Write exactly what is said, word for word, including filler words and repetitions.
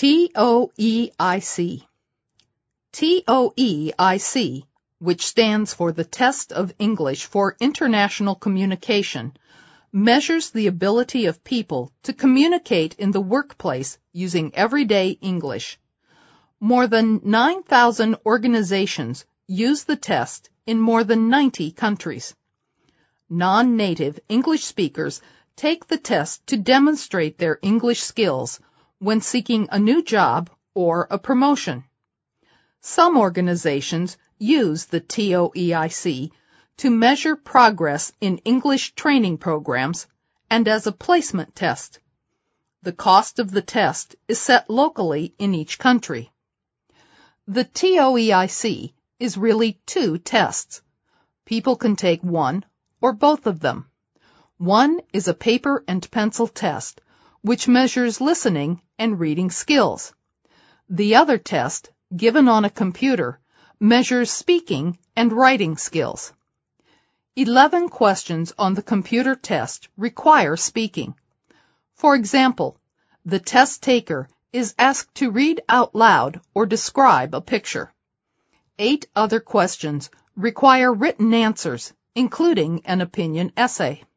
T O E I C. T O E I C, which stands for the Test of English for International Communication, measures the ability of people to communicate in the workplace using everyday English. More than nine thousand organizations use the test in more than ninety countries. Non-native English speakers take the test to demonstrate their English skills when seeking a new job or a promotion. Some organizations use the T O E I C to measure progress in English training programs and as a placement test. The cost of the test is set locally in each country. The T O E I C is really two tests. People can take one or both of them. One is a paper and pencil test, which measures listening and reading skills. The other test, given on a computer, measures speaking and writing skills. Eleven questions on the computer test require speaking. For example, the test taker is asked to read out loud or describe a picture. Eight other questions require written answers, including an opinion essay.